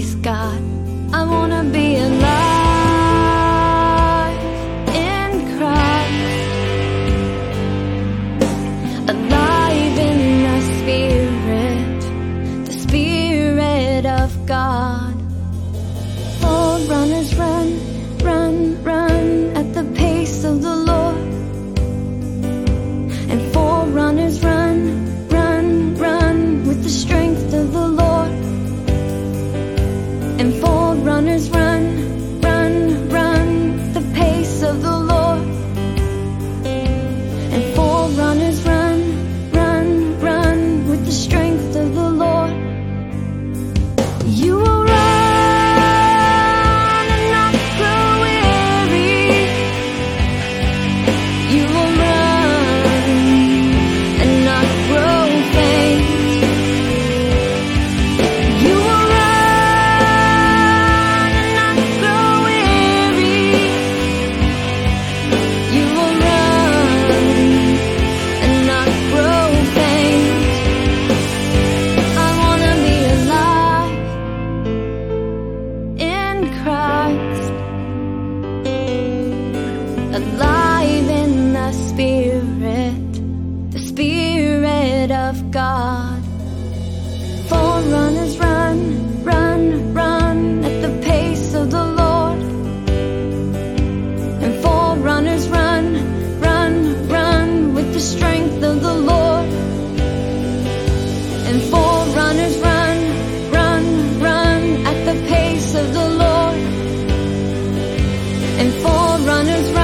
praise God. I wanna be alive in Christ, alive in the Spirit of God. Oh, runners run, run, run at the pace of the Lord. And forerunners run, run, run with the strength of the Lord. And forerunners run, run, run the pace of the Lord. And forerunners run, run, run with the strength of the Lord. You will run and not grow weary. You will run and not grow faint. You will run and not grow weary. You will run and not grow faint. I wanna be alive in Christ, alive in the Spirit of God. Forerunners run, run, run at the pace of the Lord. And forerunners run, run, run with the strength of the Lord. And forerunners run, run, run at the pace of the Lord. And forerunners run.